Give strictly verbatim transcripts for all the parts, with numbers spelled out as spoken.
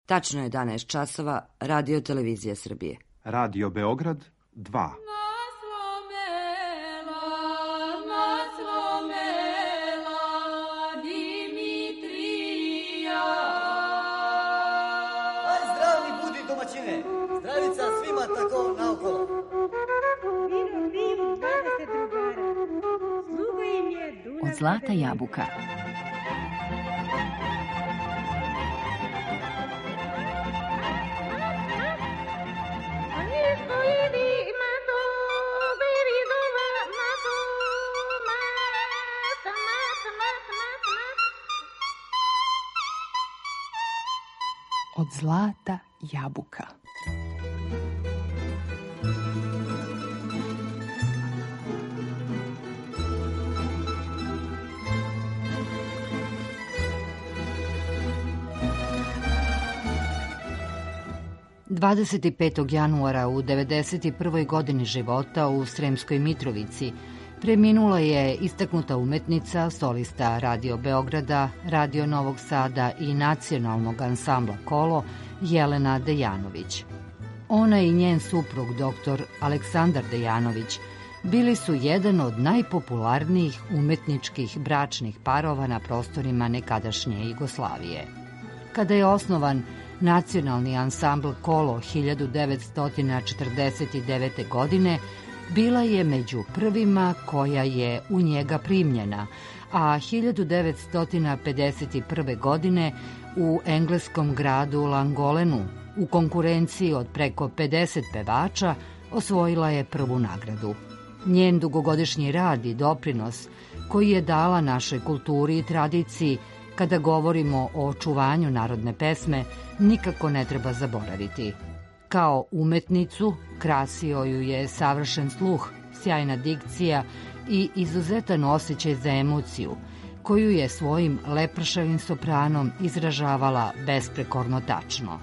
Tačno je jedanaest časova, Radio Televizija Srbije. Radio Beograd dva. Zdravica svima tako naokolo. Od zlata jabuka. Od zlata jabuka. dvadeset petog januara u devedeset prvoj godini života u Sremskoj Mitrovici preminula je istaknuta umetnica, solista Radio Beograda, Radio Novog Sada i nacionalnog ansambla Kolo Jelena Dejanović. Ona i njen suprug doktor Aleksandar Dejanović bili su jedan od najpopularnijih umetničkih bračnih parova na prostorima nekadašnje Jugoslavije. Kada je osnovan Nacionalni ansambl Kolo hiljadu devetsto četrdeset devete. godine, bila je među prvima koja je u njega primljena, a hiljadu devetsto pedeset prve. godine u engleskom gradu Langolenu u konkurenciji od preko pedeset pevača osvojila je prvu nagradu. Njen dugogodišnji rad i doprinos koji je dala našoj kulturi i tradiciji kada govorimo o očuvanju narodne pesme nikako ne treba zaboraviti. Kao umetnicu krasio ju je savršen sluh, sjajna dikcija i izuzetan osjećaj za emociju, koju je svojim lepršavim sopranom izražavala besprekorno tačno.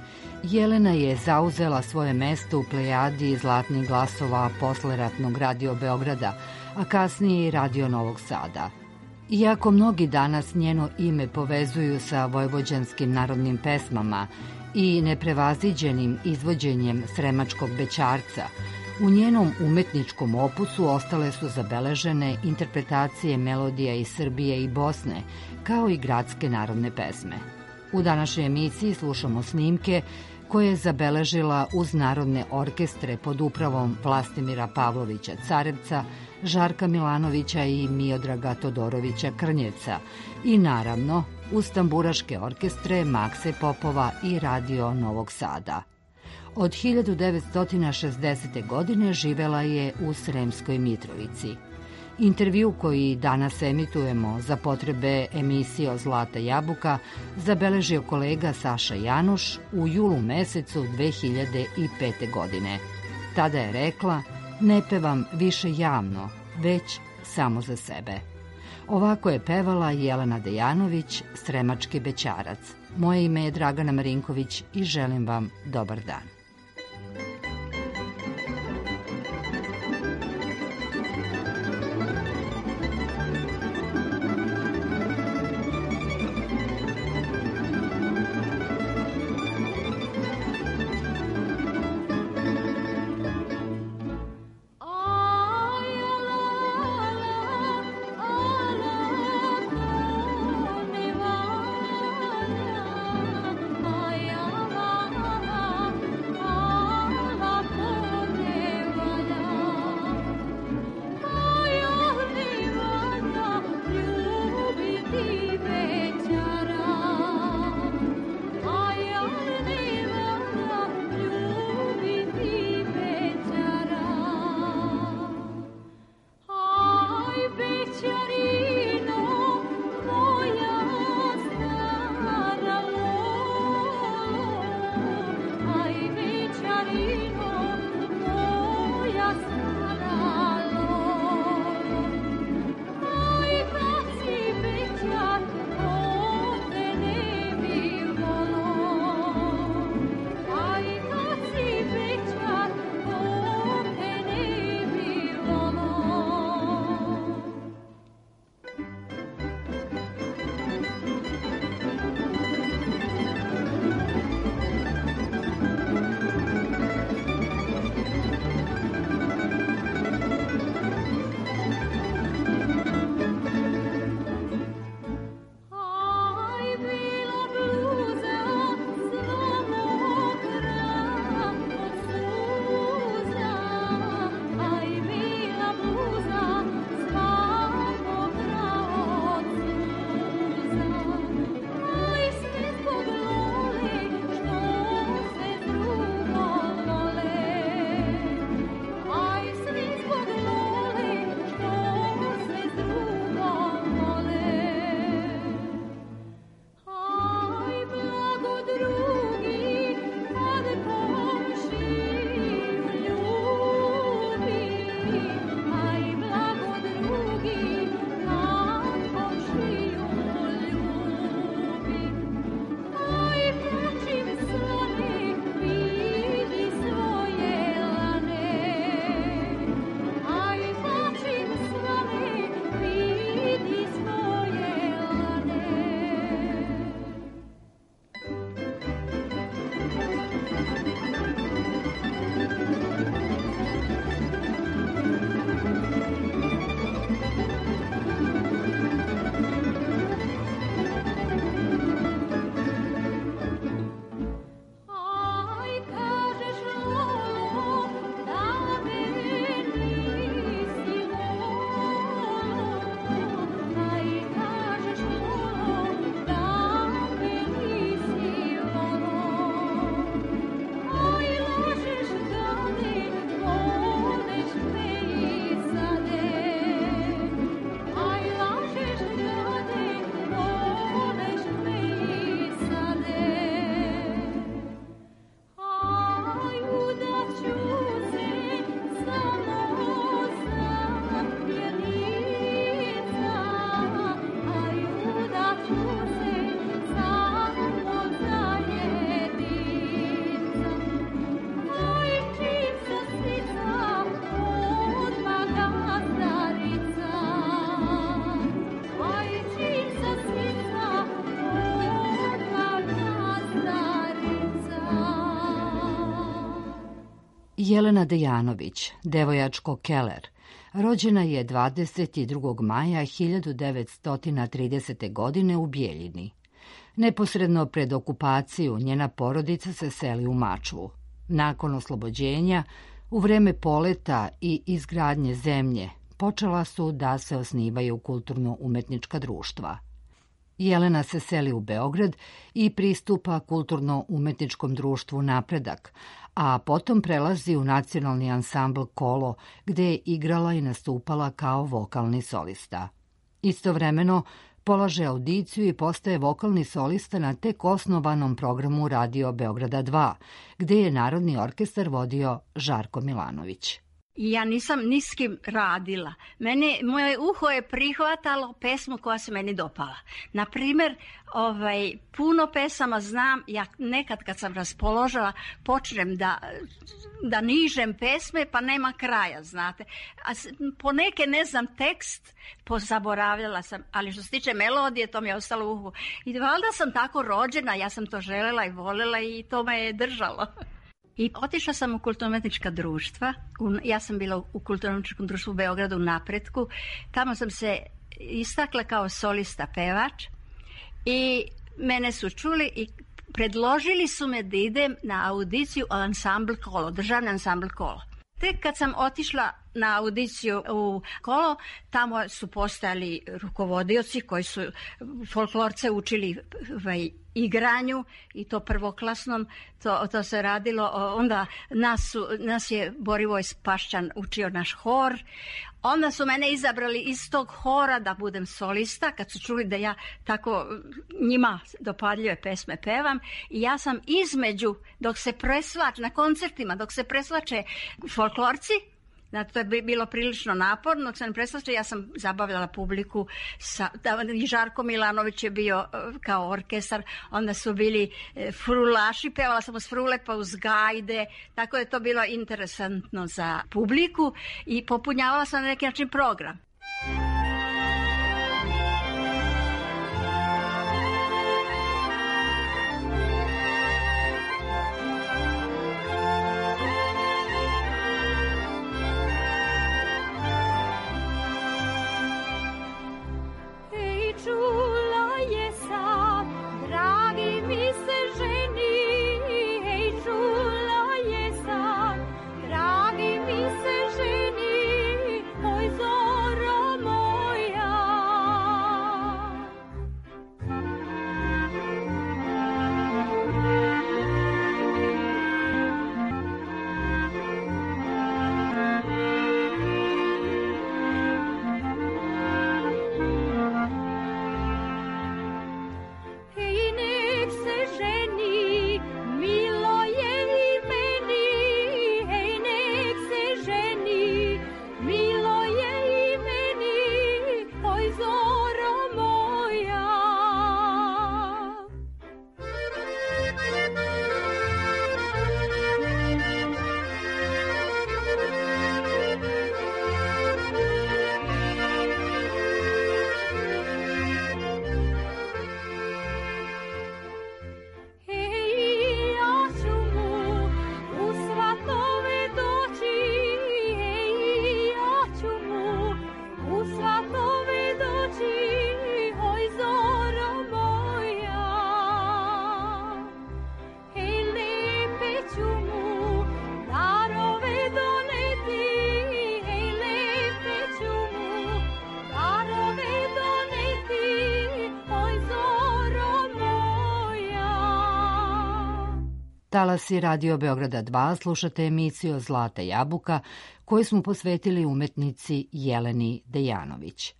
Jelena je zauzela svoje mesto u plejadi zlatnih glasova posleratnog Radio Beograda, a kasnije i Radio Novog Sada. Iako mnogi danas njeno ime povezuju sa vojvođanskim narodnim pesmama i neprevaziđenim izvođenjem Sremačkog bećarca, u njenom umetničkom opusu ostale su zabeležene interpretacije melodija iz Srbije i Bosne, kao i gradske narodne pesme. U današnjoj emisiji slušamo snimke koje je zabeležila uz narodne orkestre pod upravom Vlastimira Pavlovića Carevca, Žarka Milanovića i Miodraga Todorovića Krnjevca i naravno uz tamburaške orkestre Makse Popova i Radio Novog Sada. Od hiljadu devetsto šezdesete. godine živela je u Sremskoj Mitrovici. Intervju koji danas emitujemo za potrebe emisije Od zlata jabuka zabeležio kolega Saša Januš u julu mesecu dve hiljade pete. godine. Tada je rekla: "Ne pevam više javno, već samo za sebe." Ovako je pevala Jelena Dejanović, Sremački bećarac. Moje ime je Dragana Marinković i želim vam dobar dan. Oh Jelena Dejanović, devojačko Keller, rođena je dvadeset drugog maja hiljadu devetsto tridesete. godine u Bijeljini. Neposredno pred okupaciju njena porodica se seli u Mačvu. Nakon oslobođenja, u vreme poleta i izgradnje zemlje, počela su da se osnivaju kulturno-umetnička društva. Jelena se seli u Beograd i pristupa kulturno-umetničkom društvu Napredak, a potom prelazi u nacionalni ansambl Kolo, gde je igrala i nastupala kao vokalni solista. Istovremeno, polaže audiciju i postaje vokalni solista na tek osnovanom programu Radio Beograda dva, gde je Narodni orkestar vodio Žarko Milanović. I ja nisam ni s kim radila. Mene, moje uho je prihvatalo pesmu koja se meni dopala. Naprimer, ovaj, puno pesama znam, ja nekad kad sam raspoložila počnem da, da nižem pesme pa nema kraja, znate. A po neke ne znam tekst, pozaboravljala sam, ali što se tiče melodije, to mi je ostalo u uhu. I valjda sam tako rođena, ja sam to želela i voljela i to me je držalo. I otišla sam u kulturno-umetnička društva. Ja sam bila u kulturno-umetničkom društvu u Beogradu u Napretku. Tamo sam se istakla kao solista pevač i mene su čuli i predložili su me da idem na audiciju u ansambl Kolo, državni ansambl Kolo. Tek kad sam otišla na audiciju u Kolo, tamo su postojali rukovodioci koji su folklorce učili ovaj, igranju i to prvoklasnom, to, to se radilo, onda nas, su, nas je Borivoj Spašćan učio naš hor, onda su mene izabrali iz tog hora da budem solista, kad su čuli da ja tako njima dopadljive pesme pevam i ja sam između, dok se presvač, na koncertima, dok se presvače folklorci, znači, to je bilo prilično naporno, dok sam presvača, ja sam zabavljala publiku, sa, da, i Žarko Milanović je bio kao orkestar, onda su bili frulaši, pevala sam uz frule pa uz gajde, tako je to bilo interesantno za publiku i popunjavala sam na neki način program. Talasi Radio Beograda dva slušate emisiju Zlata jabuka koju smo posvetili umetnici Jeleni Dejanović.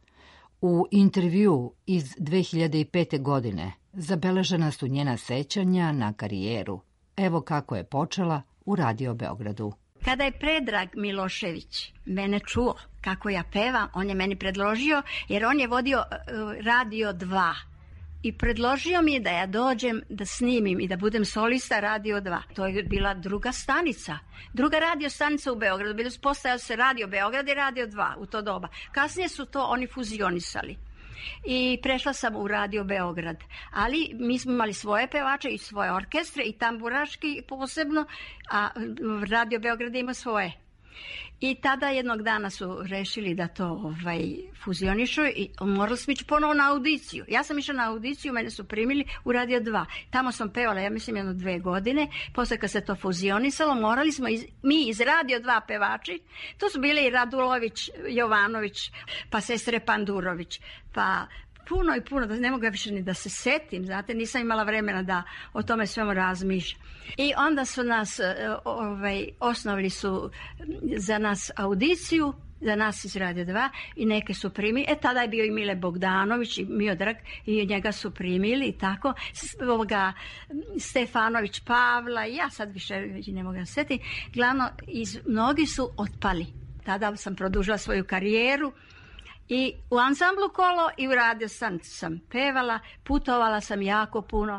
U intervju iz dve hiljade pete. godine zabeležena su njena sećanja na karijeru. Evo kako je počela u Radio Beogradu. Kada je Predrag Milošević mene čuo kako ja pevam, on je meni predložio, jer on je vodio Radio dva. I predložio mi je da ja dođem da snimim i da budem solista Radio dva. To je bila druga stanica. Druga radio stanica u Beogradu. Bilo postajao se Radio Beograd i Radio dva u to doba. Kasnije su to oni fuzionisali. i prešla sam u Radio Beograd. Ali mi smo imali svoje pevače i svoje orkestre i tamburaški posebno, a Radio Beograd ima svoje. I tada jednog dana su rešili da to ovaj, fuzionišu i morali smo ići ponovo na audiciju. Ja sam išla na audiciju, mene su primili u Radio dva. Tamo sam pevala, ja mislim, jedno dve godine. Posle kad se to fuzionisalo, morali smo iz, mi iz Radio dva pevači. Tu su bili i Radulović, Jovanović, pa sestre Pandurović, pa puno i puno, da ne mogu više ni da se setim, znate, nisam imala vremena da o tome svemu razmišljam. I onda su nas, ovaj, osnovili su za nas audiciju, za nas iz Radio dva i neke su primili. E, tada je bio i Mile Bogdanović i Miodrag i njega su primili i tako. Ovoga, Stefanović Pavla i ja sad više ne mogu da se setim. Glavno, iz, mnogi su otpali. Tada sam produžila svoju karijeru. I u ansamblu Kolo i u Radio sam, sam pevala, putovala sam jako puno.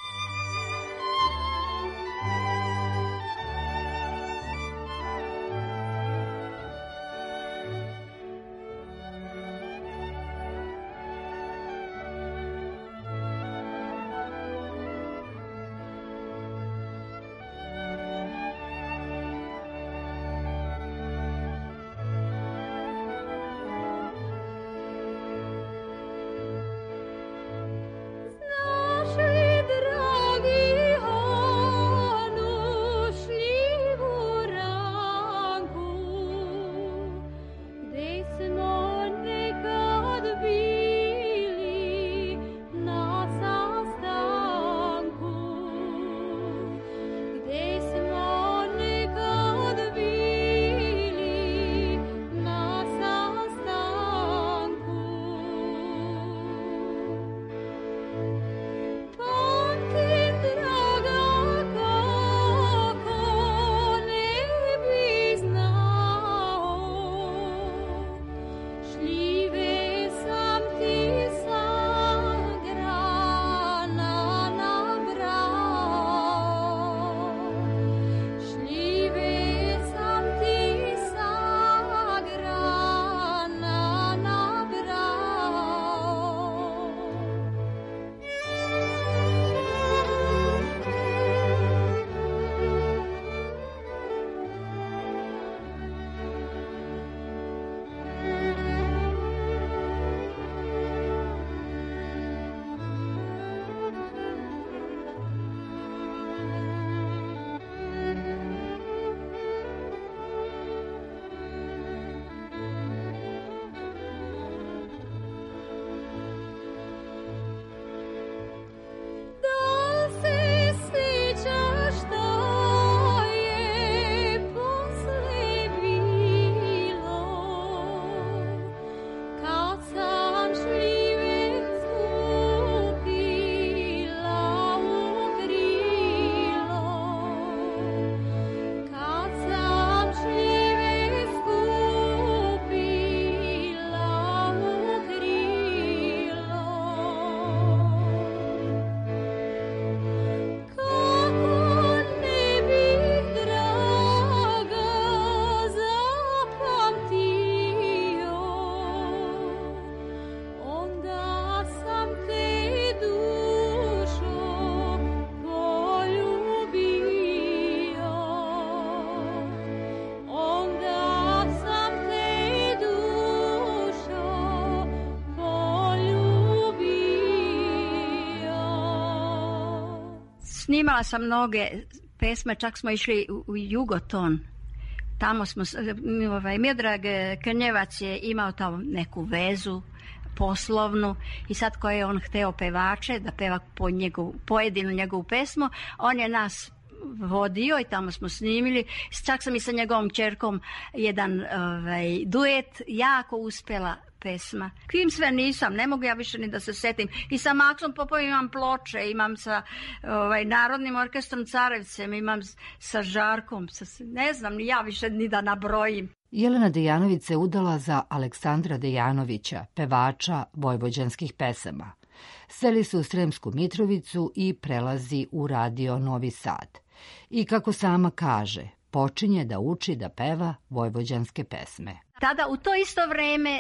Snimala sam mnoge pesme, čak smo išli u, u Jugoton. Tamo smo, ovaj, Miodrag Krnjevac je imao tamo neku vezu poslovnu i sad koje je on hteo pevače da peva po njegov, pojedinu njegovu pesmu, on je nas vodio i tamo smo snimili. Čak sam i sa njegovom ćerkom jedan ovaj, duet, jako uspela pesma. Kim sve nisam, ne mogu ja više ni da se setim. I sa Maksom Popovom imam ploče, imam sa ovaj, Narodnim orkestrom Carevcem, imam sa Žarkom, sa, ne znam ni ja više ni da nabrojim. Jelena Dejanović se udala za Aleksandra Dejanovića, pevača vojvođanskih pesama. Seli su u Sremsku Mitrovicu i prelazi u Radio Novi Sad. I kako sama kaže, počinje da uči da peva vojvođanske pesme. Tada u to isto vreme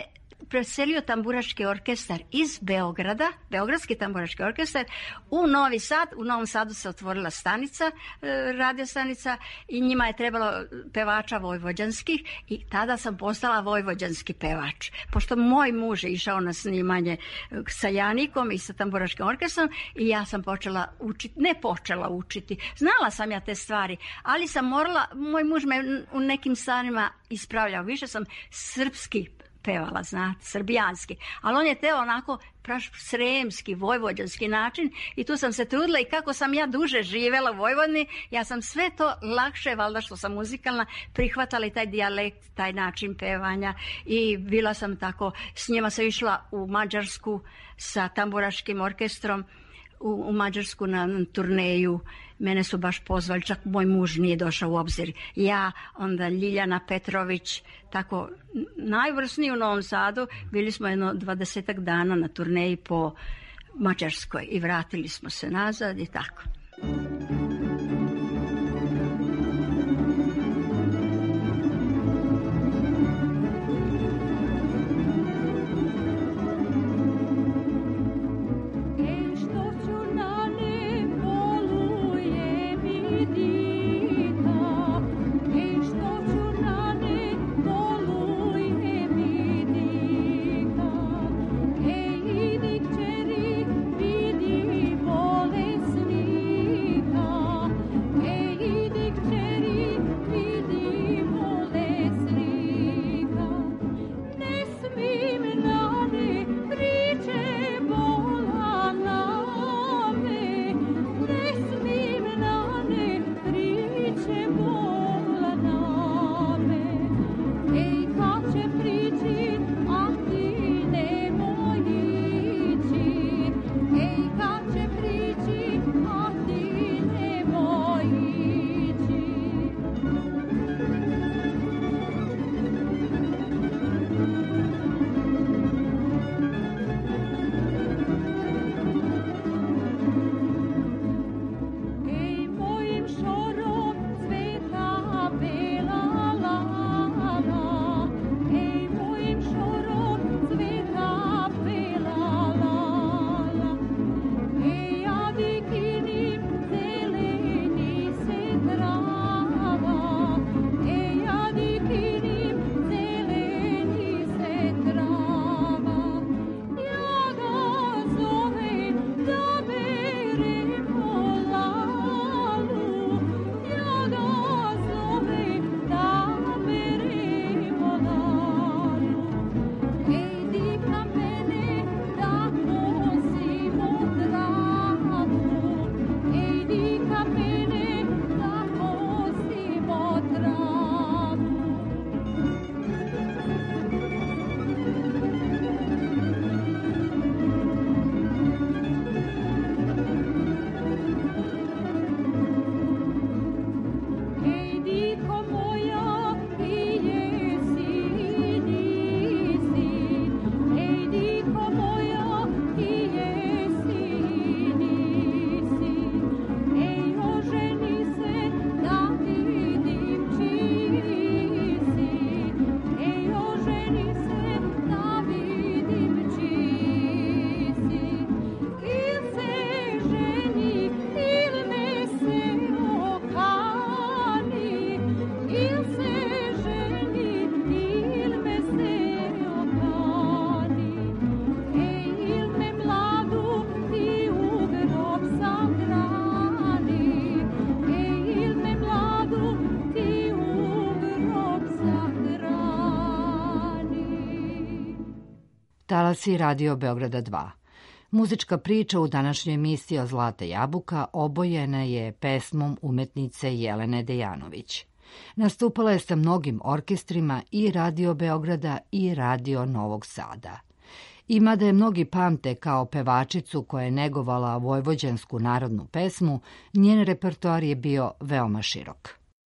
preselio tamburaški orkestar iz Beograda, Beogradski tamburaški orkestar, u Novi Sad. U Novom Sadu se otvorila stanica, radio stanica, i njima je trebalo pevača vojvođanskih i tada sam postala vojvođanski pevač. Pošto moj muž je išao na snimanje sa Janikom i sa tamburaškim orkestrom i ja sam počela učiti, ne počela učiti, znala sam ja te stvari, ali sam morala, moj muž me u nekim stvarima ispravljao, više sam srpski pevala, znate, srbijanski, ali on je teo onako praš sremski, vojvođanski način i tu sam se trudila i kako sam ja duže živela u Vojvodini, ja sam sve to lakše, valjda što sam muzikalna, prihvatala i taj dijalekt, taj način pevanja i bila sam tako, s njima sam išla u Mađarsku sa tamburaškim orkestrom, u, u Mađarsku na, na turneju. Mene su baš pozvali, čak moj muž nije došao u obzir. Ja, onda Ljiljana Petrović, tako najvrsniji u Novom Sadu, bili smo jedno dvadesetak dana na turneji po Mađarskoj i vratili smo se nazad i tako. Talasi Radio Beograda dva. Muzička priča u današnjoj emisiji o Zlata jabuka obojena je pesmom umetnice Jelene Dejanović. Nastupala je sa mnogim orkestrima i Radio Beograda i Radio Novog Sada. I mada je mnogi pamte kao pevačicu koja je negovala vojvođansku narodnu pesmu, njen repertoar je bio veoma širok.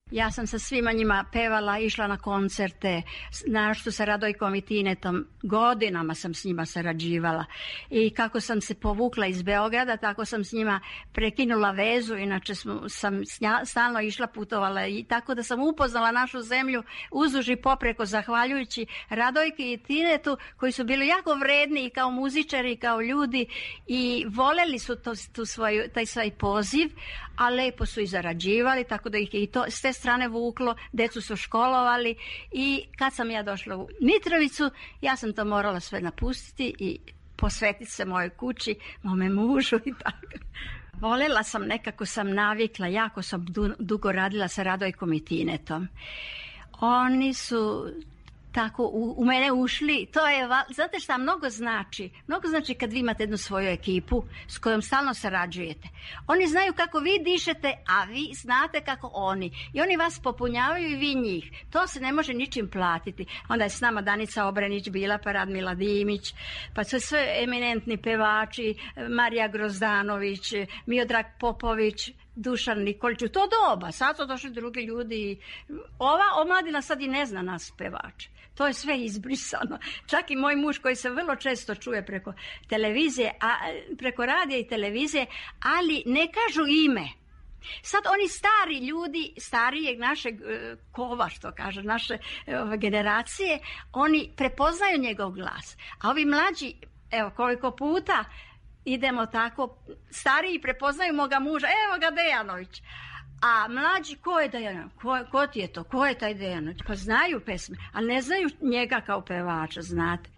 Ja sam sa svima njima pevala, išla na koncerte, našto sa Radojkom i Tinetom, godinama sam s njima sarađivala. I kako sam se povukla iz Beograda, tako sam s njima prekinula vezu, inače sam, sam stalno išla, putovala i tako da sam upoznala našu zemlju uzduž i popreko, zahvaljujući Radojki i Tinetu, koji su bili jako vredni i kao muzičari i kao ljudi i voleli su to, tu svoju, taj svoj poziv, a lepo su i zarađivali, tako da ih je i to s te strane vuklo, decu su školovali i kad sam ja došla u Mitrovicu, ja sam to morala sve napustiti i posvetiti se mojoj kući, mome mužu i tako. Volela sam, nekako sam navikla, jako sam dugo radila sa Radojkom i Tinetom. Oni su tako u, u mene ušli, to je, znate šta mnogo znači? Mnogo znači kad vi imate jednu svoju ekipu s kojom stalno sarađujete. Oni znaju kako vi dišete, a vi znate kako oni. I oni vas popunjavaju i vi njih. To se ne može ničim platiti. Onda je s nama Danica Obrenić bila, pa Radmila Dimić, pa su sve eminentni pevači, Marija Grozdanović, Miodrag Popović, Dušan Nikolić, u to doba. Sad su došli drugi ljudi. Ova omladina sad i ne zna nas pevače. To je sve izbrisano. Čak i moj muž koji se vrlo često čuje preko televizije, a, preko radija i televizije, ali ne kažu ime. Sad oni stari ljudi, starijeg našeg kova, što kaže, naše ove, generacije, oni prepoznaju njegov glas. A ovi mlađi, evo koliko puta idemo tako, stariji prepoznaju moga muža, evo ga Dejanović. A mlađi, ko je Dejanović? Ko, ko ti je to? Ko je taj Dejanović? Pa znaju pesme, ali ne znaju njega kao pevača, znate.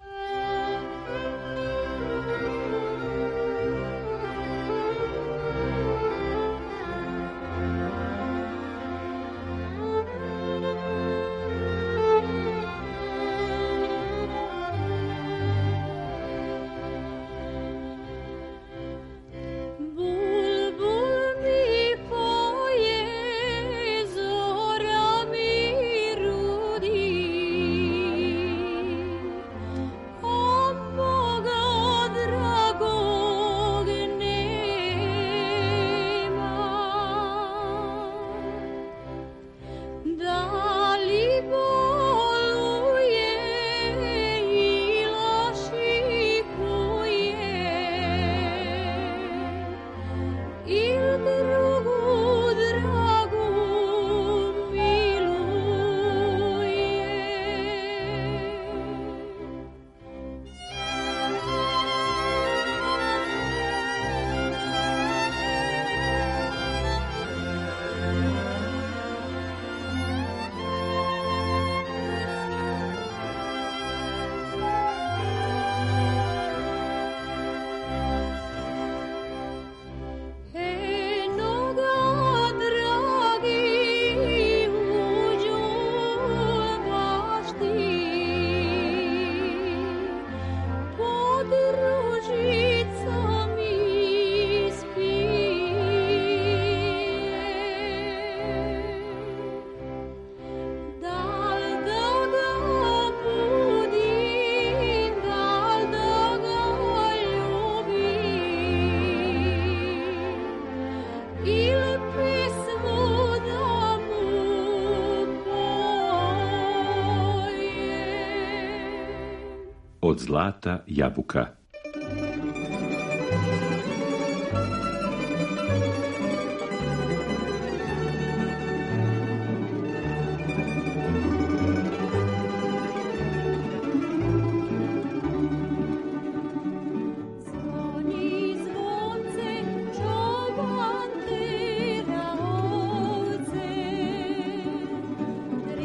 Od zlata jabuka.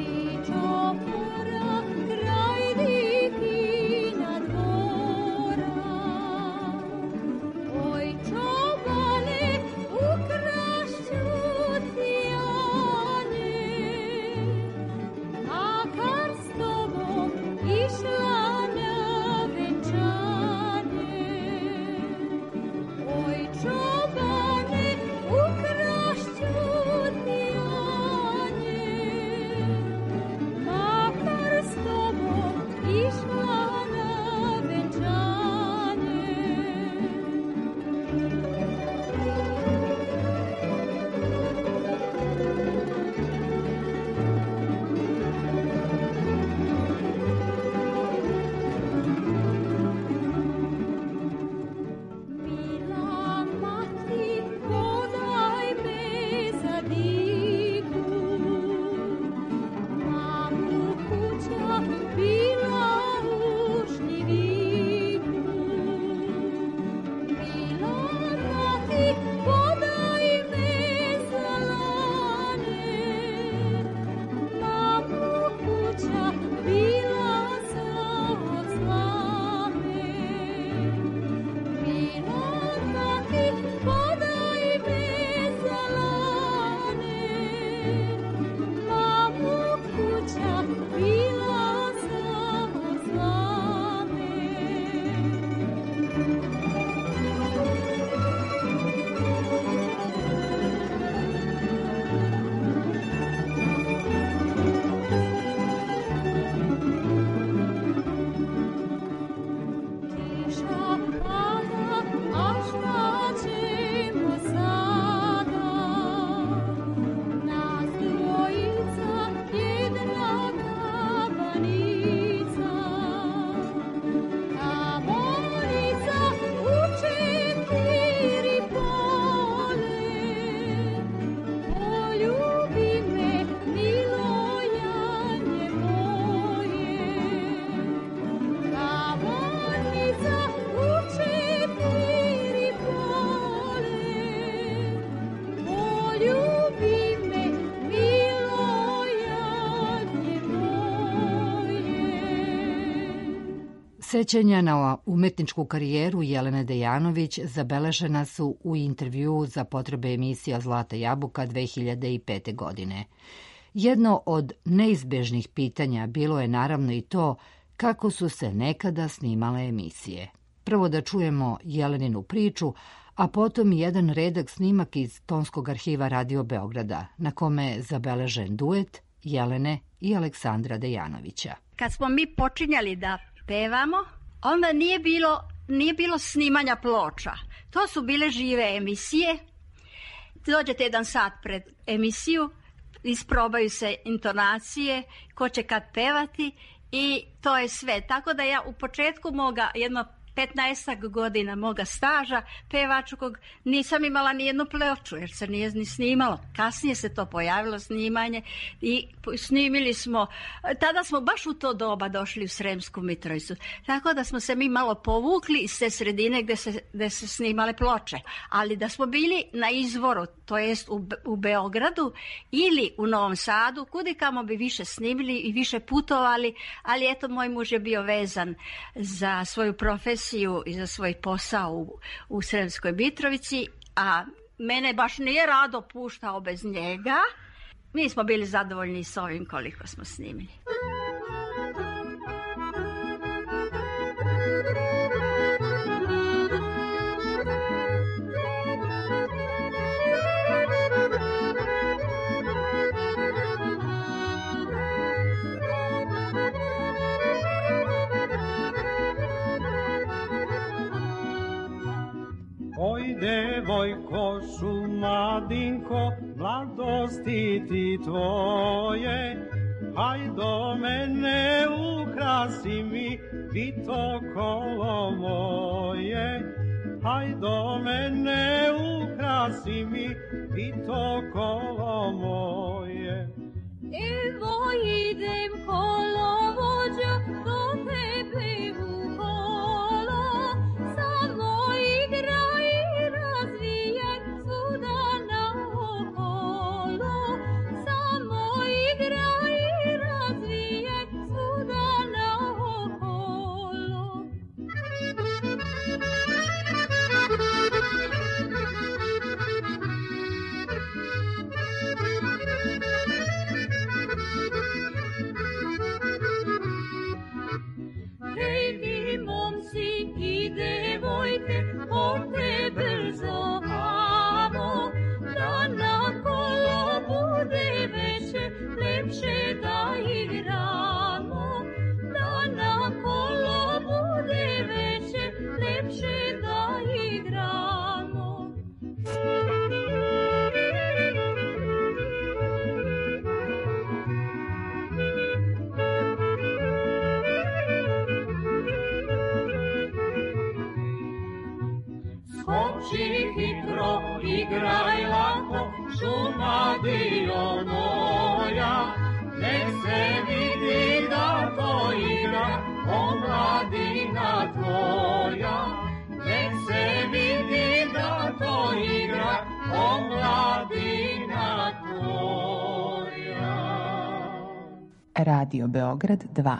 Dvora, Sećanja na umetničku karijeru Jelene Dejanović zabeležena su u intervjuu za potrebe emisija Zlata jabuka dve hiljade pete. godine. Jedno od neizbežnih pitanja bilo je naravno i to kako su se nekada snimale emisije. Prvo da čujemo Jeleninu priču, a potom jedan redak snimak iz tonskog arhiva Radio Beograda, na kome je zabeležen duet Jelene i Aleksandra Dejanovića. Kad smo mi počinjali da pevamo, onda nije bilo, nije bilo snimanja ploča. To su bile žive emisije. Dođete jedan sat pred emisiju, isprobaju se intonacije, ko će kad pevati i to je sve. Tako da ja u početku moga jedno petnaestak godina moga staža pevačkog nisam imala ni jednu ploču jer se nije ni snimalo. Kasnije se to pojavilo snimanje i snimili smo, tada smo baš u to doba došli u Sremsku Mitrovicu. Tako da smo se mi malo povukli iz te sredine gde se, gde se snimale ploče. Ali da smo bili na izvoru, to jest u, u Beogradu ili u Novom Sadu, kudikamo bi više snimili i više putovali, ali eto moj muž je bio vezan za svoju profesiju i za svoj posao u, u Sremskoj Mitrovici, a mene baš nije rado puštao bez njega. Mi smo bili zadovoljni s ovim koliko smo snimili. Oj, devojko, šumadinko, mladosti ti tvoje, haj do mene ukrasi mi vito kolo moje, haj do mene ukrasi mi vito kolo moje. Evo idem kolovođa do tebe u kolo, samo igraj i razvijaj svuda naokolo, samo igraj i razvijaj svuda naokolo. Hej vi momci i devojke, ovde brzo amo, da na kolo bude veće, lepše da igramo, da na kolo bude veće, lepše da igramo. Skoči hitro, igraj lako, šuma dio moja, nek se vidi da to igra omladina tvoja, nek se vidi da to igra omladina tvoja. Radio Beograd dva.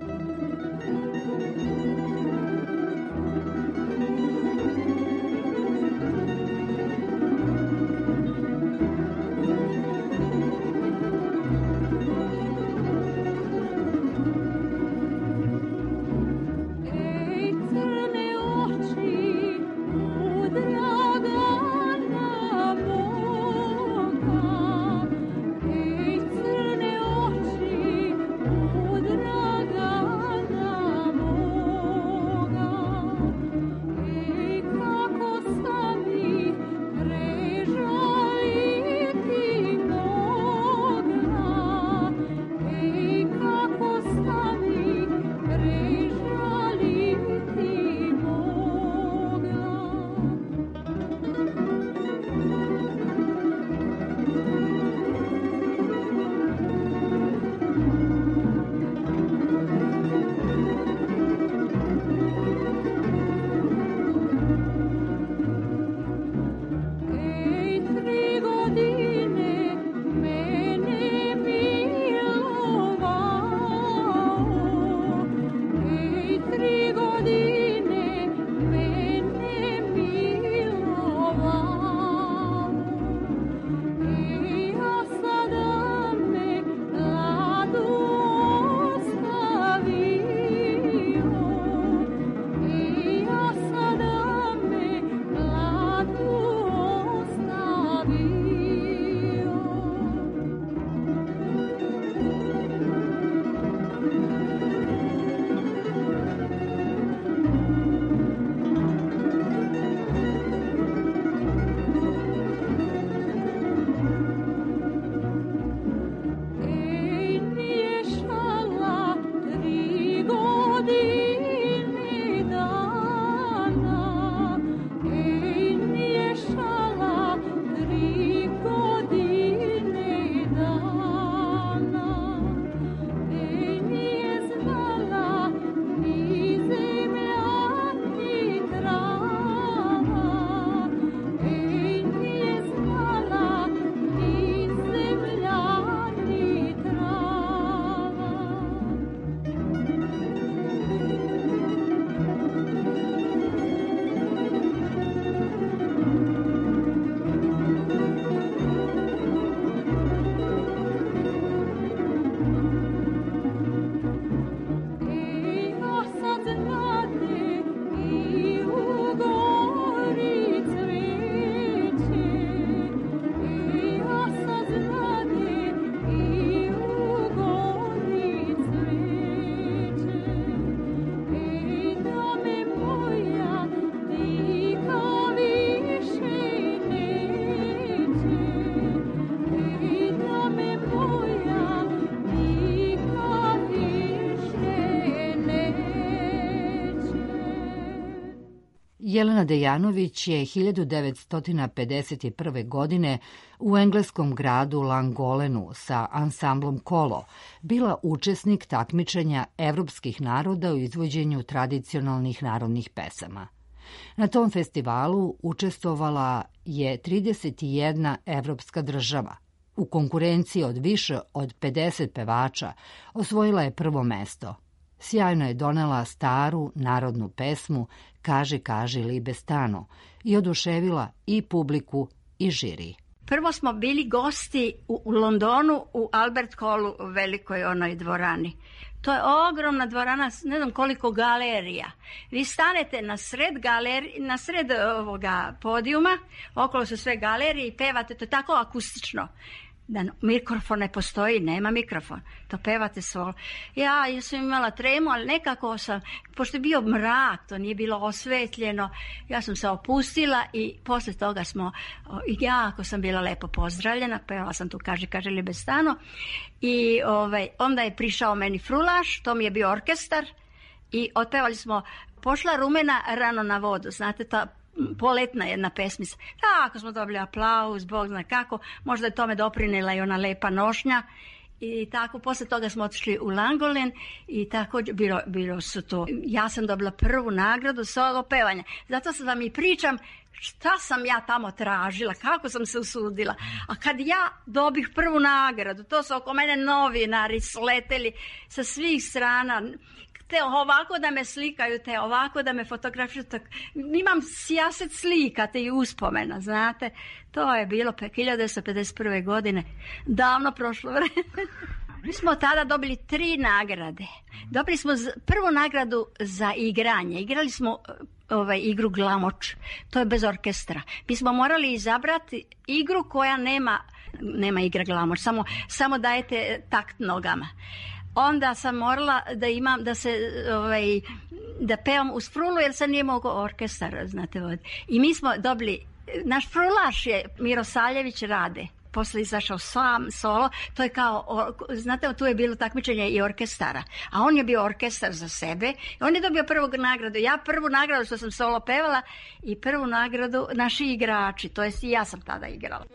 Jelena Dejanović je hiljadu devetsto pedeset prve. godine u engleskom gradu Langolenu sa ansamblom Kolo bila učesnik takmičenja evropskih naroda u izvođenju tradicionalnih narodnih pesama. Na tom festivalu učestvovala je trideset jedna evropska država. U konkurenciji od više od pedeset pevača osvojila je prvo mesto. Sjajno je donela staru narodnu pesmu Kaži, kaži libe stano i oduševila i publiku i žiri. Prvo smo bili gosti u, u Londonu u Albert Hallu, u velikoj onoj dvorani. To je ogromna dvorana, ne znam koliko galerija. Vi stanete na sred galerije, na sred ovoga podijuma, okolo su sve galerije i pevate, to je tako akustično. Da mikrofon ne postoji, nema mikrofon. To pevate svo. Ja, ja sam imala tremu, ali nekako sam, pošto je bio mrak, to nije bilo osvetljeno, ja sam se opustila i posle toga smo, i jako sam bila lepo pozdravljena, pevala sam tu Kaži, kaži libe stano. I ovaj, onda je prišao meni frulaš, to mi je bio orkestar i otpevali smo Pošla rumena rano na vodu, znate ta poletna jedna pesmica. Tako smo dobili aplauz, Bog zna kako, možda je tome doprinela i ona lepa nošnja. I tako, posle toga smo otišli u Langolen i također bilo, bilo su to, ja sam dobila prvu nagradu solo pevanja. Zato sam vam i pričam šta sam ja tamo tražila, kako sam se usudila. A kad ja dobih prvu nagradu, to su oko mene novinari sleteli sa svih strana, te ovako da me slikaju, te ovako da me fotografiraju. Imam sijaset slika, te i uspomena, znate. To je bilo hiljadu devetsto pedeset prve. godine, davno prošlo vreme. Mi smo tada dobili tri nagrade. Dobili smo prvu nagradu za igranje. Igrali smo ovaj, igru Glamoč. To je bez orkestra. Mi smo morali izabrati igru koja nema, nema igra Glamoč, samo, samo dajete takt nogama. Onda sam morala da imam, da se, ovaj, da pevam uz frulu jer sam nije mogao orkestar, znate. I mi smo dobili, naš frulaš je Miro Saljević Rade. Posle izašao sam solo, to je kao, znate, tu je bilo takmičenje i orkestara, a on je bio orkestar za sebe, on je dobio prvu nagradu, ja prvu nagradu što sam solo pevala i prvu nagradu naši igrači, to jest i ja sam tada igrala.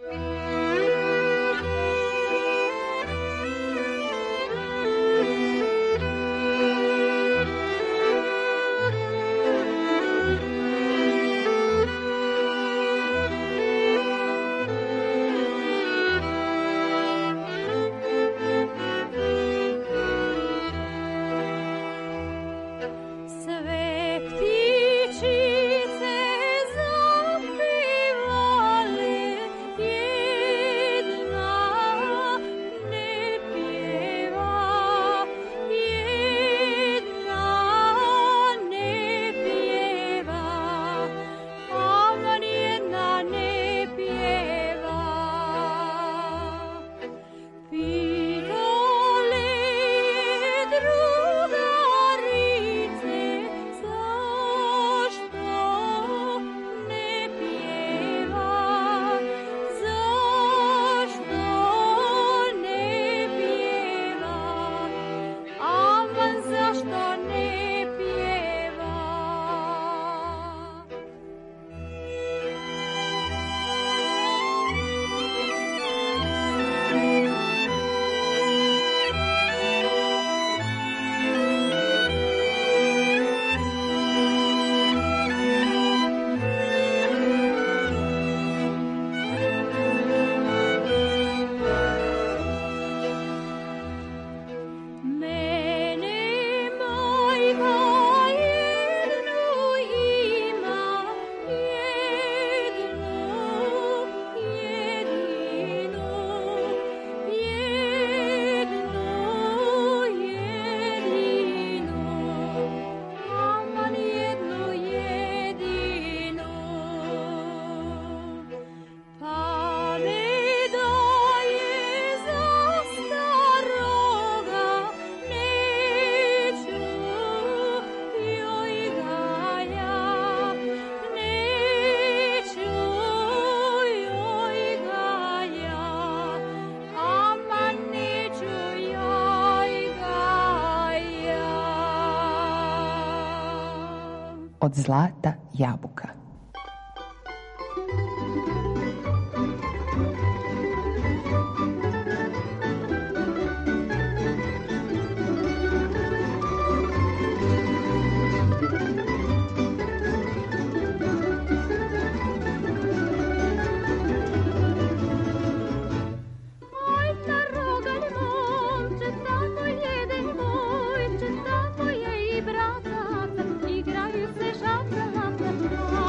Od zlata jabuka. Igraju se žabe,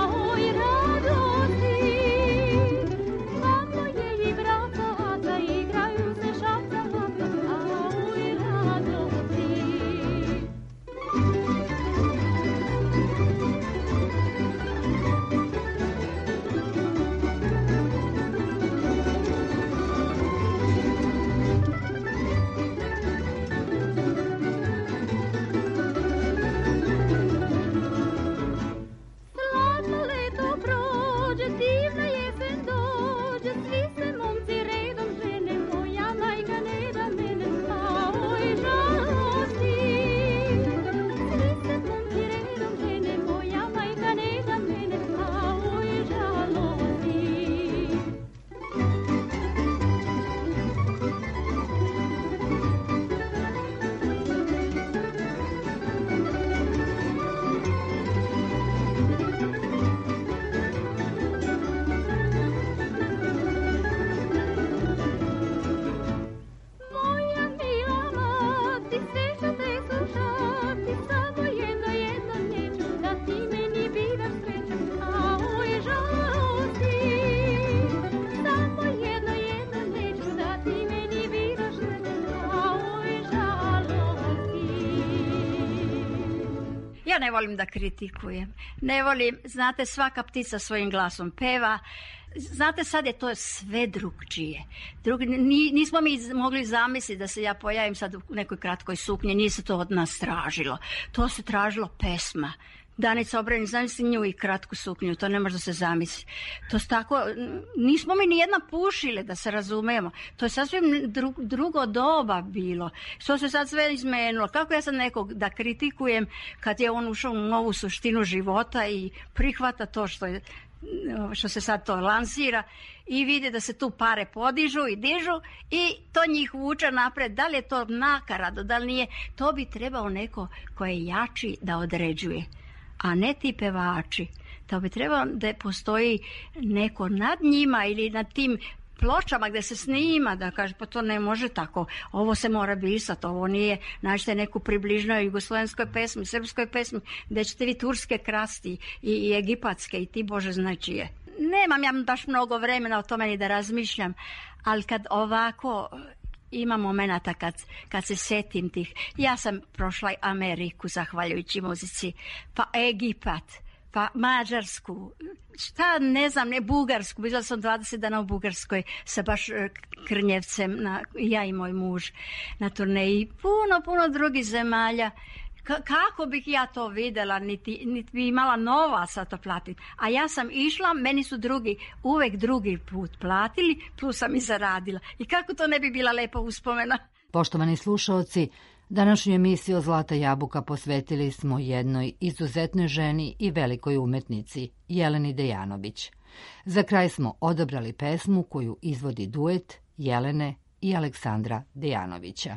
Ja ne volim da kritikujem. Ne volim, znate, svaka ptica svojim glasom peva. Znate, sad je to sve drugčije. Drug, nismo mi mogli zamisliti da se ja pojavim sad u nekoj kratkoj suknji, nije se to od nas tražilo. To se tražilo pesma. Danica Obranić, zamisli nju i kratku suknju, to ne može da se zamisli. To je tako, nismo mi nijedna pušile, da se razumemo. To je sasvim dru, drugo doba bilo. Što se sad sve izmenilo. Kako ja sad nekog da kritikujem kad je on ušao u novu suštinu života i prihvata to što je što se sad to lansira i vidi da se tu pare podižu i dižu i to njih vuče napred. Da li je to nakarado, da li nije, to bi trebao neko ko je jači da određuje, a ne ti pevači. To bi trebalo da postoji neko nad njima ili nad tim pločama gde se snima, da kaže pa to ne može tako, ovo se mora brisati, ovo nije, nađete neku približnoj jugoslovenskoj pesmi, srpskoj pesmi, gde ćete vi turske krasti i, i egipatske i ti Bože zna čije. Nemam ja baš mnogo vremena o tome ni da razmišljam, ali kad ovako ima momenata kad, kad se setim tih, ja sam prošla Ameriku zahvaljujući muzici, pa Egipat, pa Mađarsku, šta ne znam, ne Bugarsku, bila sam dvadeset dana u Bugarskoj sa baš Krnjevcem, na, ja i moj muž na turneji, puno, puno drugih zemalja. K- kako bih ja to videla, niti, niti bi imala novaca to platiti. A ja sam išla, meni su drugi, uvek drugi put platili, plus sam i zaradila. I kako to ne bi bila lepa uspomena? Poštovani slušaoci, današnju emisiju Zlata jabuka posvetili smo jednoj izuzetnoj ženi i velikoj umetnici, Jeleni Dejanović. Za kraj smo odabrali pesmu koju izvodi duet Jelene i Aleksandra Dejanovića.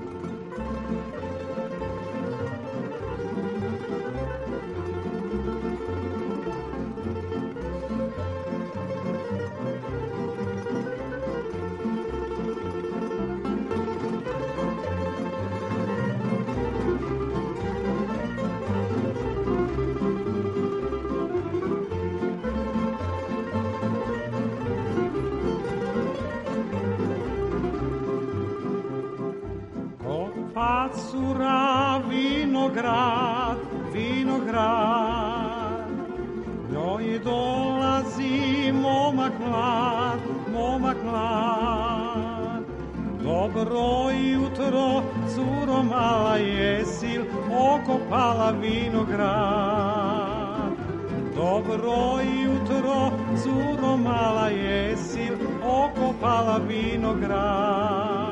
Pacura vinograd, vinograd, njoj dolazi momak mlad, momak mlad. Dobro jutro, curo mala, jesi okopala vinograd? Dobro jutro, curo mala, jesi okopala vinograd?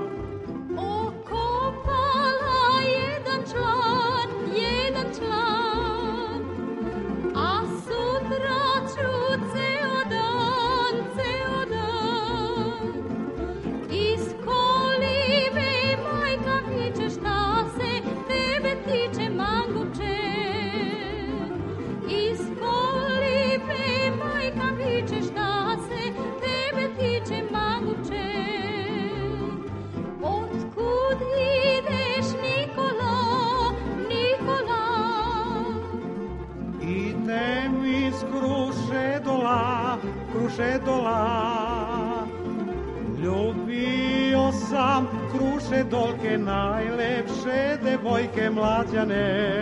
Krušedola, ljubio sam Krušedolke, najlepše devojke mlađane.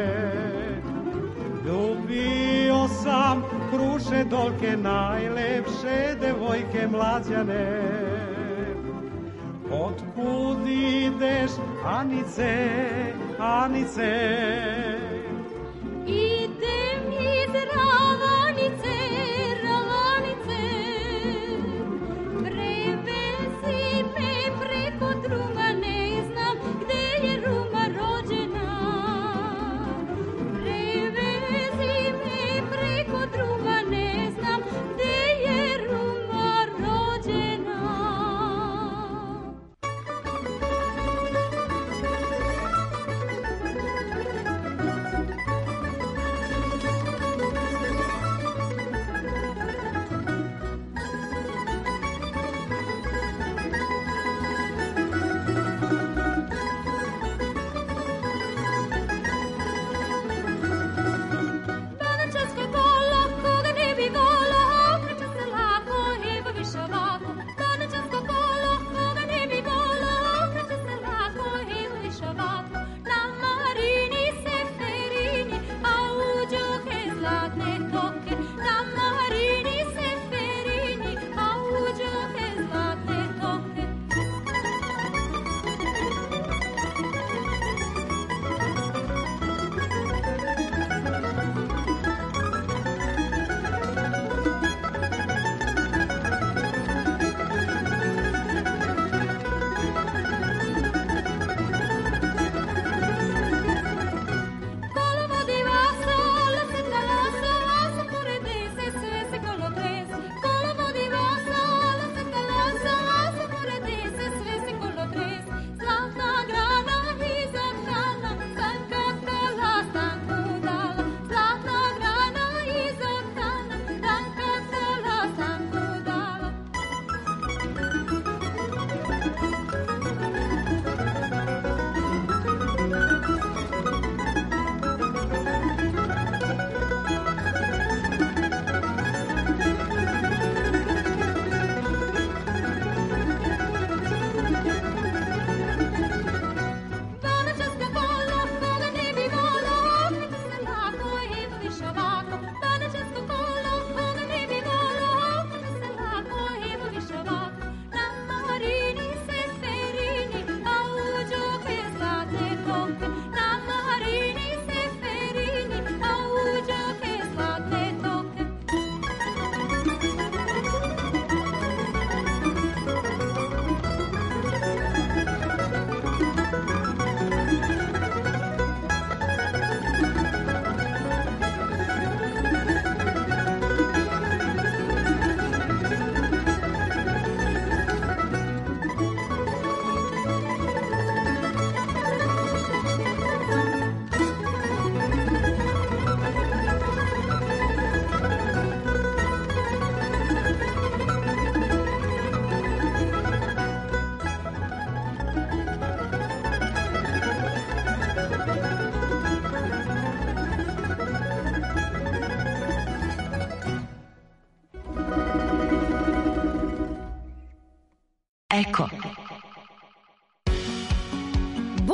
Ljubio sam Krušedolke, najlepše devojke mlađane. Otkud ideš, Anice, Anice? Idem iz Ravanice, Ruma, ne znam gde je Ruma rođena. Prevezi me preko Ruma, ne znam gde je Ruma rođena.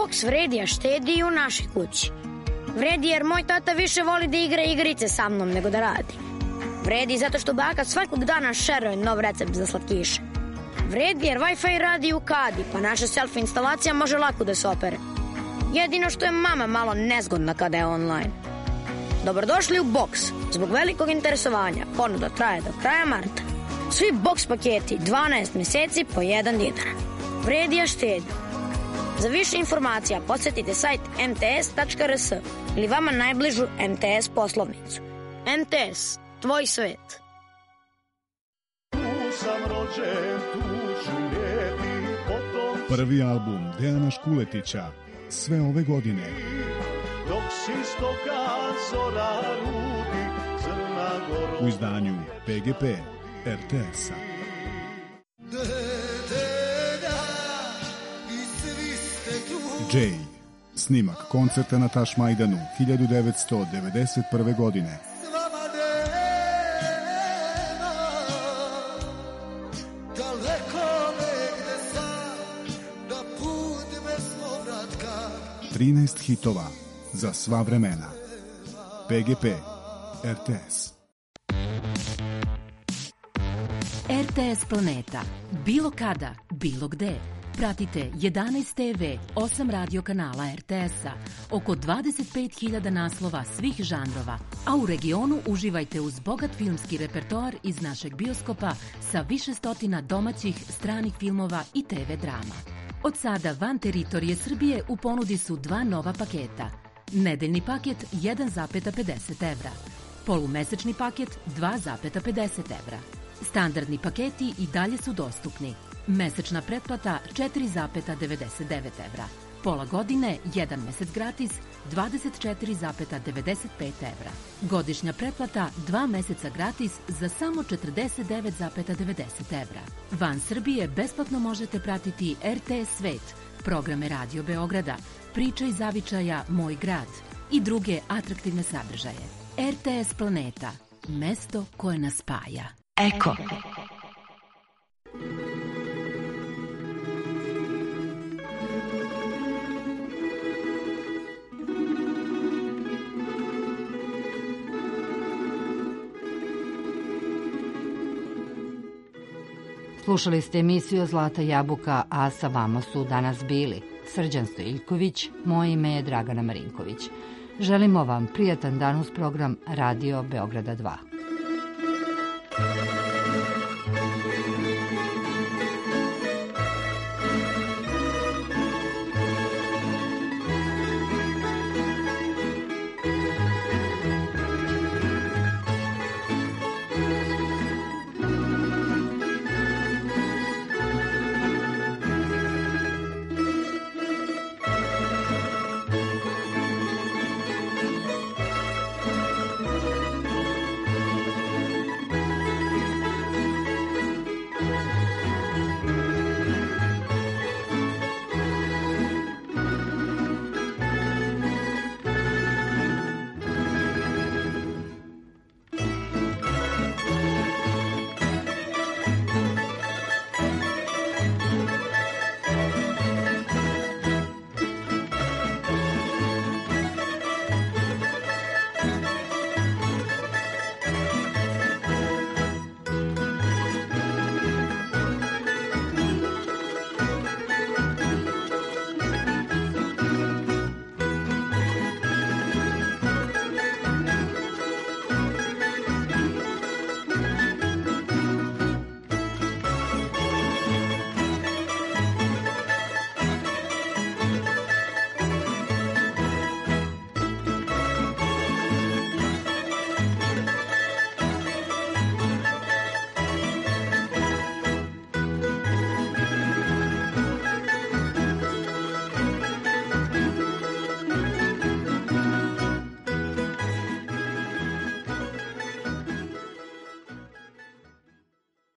boks vredi, a štedi i u našoj kući. Vredi jer moj tata više voli da igra igrice sa mnom nego da radi. Vredi zato što baka svakog dana šeruje nov recept za slatkiše. Vredi jer Wi-Fi radi u kadi, pa naša selfie instalacija može lako da se opere. Jedino što je mama malo nezgodna kada je online. Dobrodošli u boks. Zbog velikog interesovanja ponuda traje do kraja marta. Svi boks paketi dvanaest meseci po jedan dinar. Vredi, a štedi. Za više informacija posjetite sajt em te es tačka er es ili vama najbližu em te es poslovnicu. em te es, tvoj svet. Prvi album Dejana Škuletića Sve ove godine. U izdanju pe ge pe er te es-a. Jay, snimak koncerta na Tašmajdanu hiljadu devetsto devedeset prve. godine. trinaest hitova za sva vremena. pe ge pe er te es. er te es Planeta. Bilo kada, bilo gde. Pratite jedanaest te ve, osam radio kanala er te es-a, oko dvadeset pet hiljada naslova svih žanrova, a u regionu uživajte uz bogat filmski repertoar iz našeg bioskopa sa više stotina domaćih, stranih filmova i te ve drama. Od sada van teritorije Srbije u ponudi su dva nova paketa. Nedeljni paket jedan zarez pedeset evra, polumesečni paket dva zarez pedeset evra. Standardni paketi i dalje su dostupni. Mesečna pretplata četiri zarez devedeset devet evra. Pola godine, jedan mesec gratis, dvadeset četiri zarez devedeset pet evra. Godišnja pretplata, dva meseca gratis za samo četrdeset devet zarez devedeset evra. Van Srbije besplatno možete pratiti er te es Svet, programe Radio Beograda, Priča iz zavičaja Moj grad i druge atraktivne sadržaje. er te es Planeta, mesto koje nas spaja. Eko. Slušali ste emisiju Zlata jabuka, a sa vama su danas bili Srđan Stojiljković, moje ime je Dragana Marinković. Želimo vam prijatan dan uz program Radio Beograda dva.